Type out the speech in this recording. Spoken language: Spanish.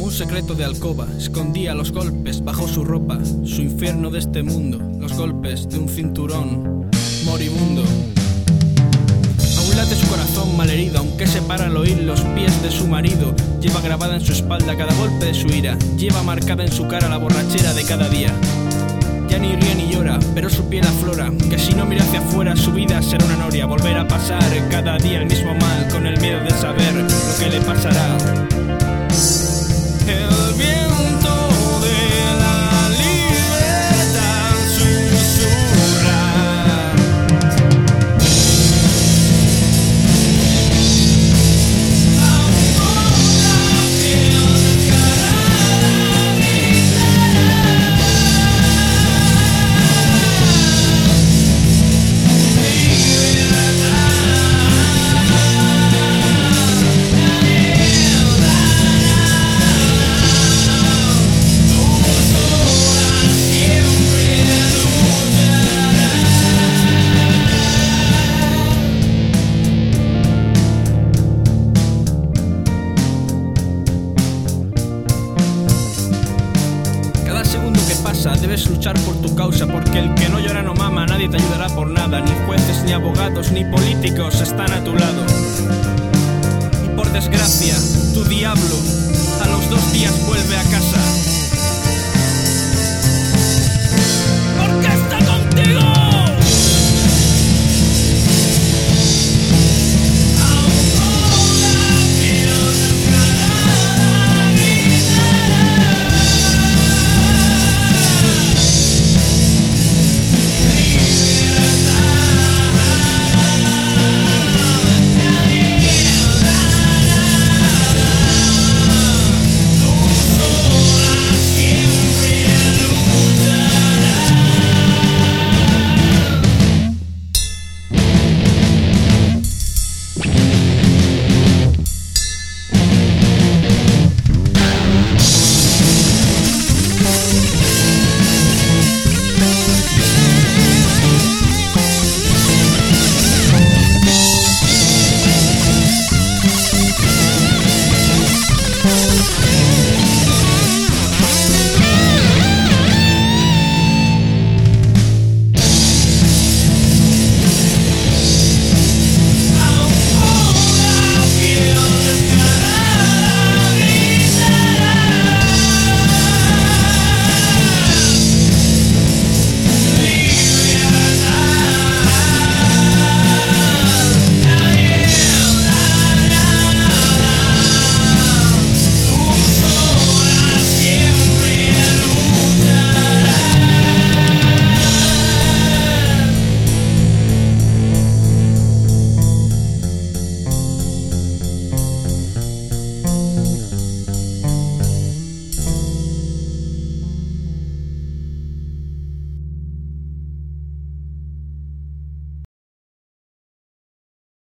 Un secreto de alcoba escondía los golpes bajo su ropa, su infierno de este mundo, los golpes de un cinturón moribundo. Aún late su corazón malherido, aunque se para al oír los pies de su marido. Lleva grabada en su espalda cada golpe de su ira, lleva marcada en su cara la borrachera de cada día. Ya ni ríe ni llora, pero su piel aflora, que si no mira hacia afuera su vida será una noria. Volver a pasar cada día el mismo mal, con el miedo de saber lo que le pasará. El viento de la libertad susurra. Debes luchar por tu causa, porque el que no llora no mama. Nadie te ayudará por nada, ni jueces, ni abogados, ni políticos están a tu lado. Y por desgracia, tu diablo a los 2 días vuelve a casa.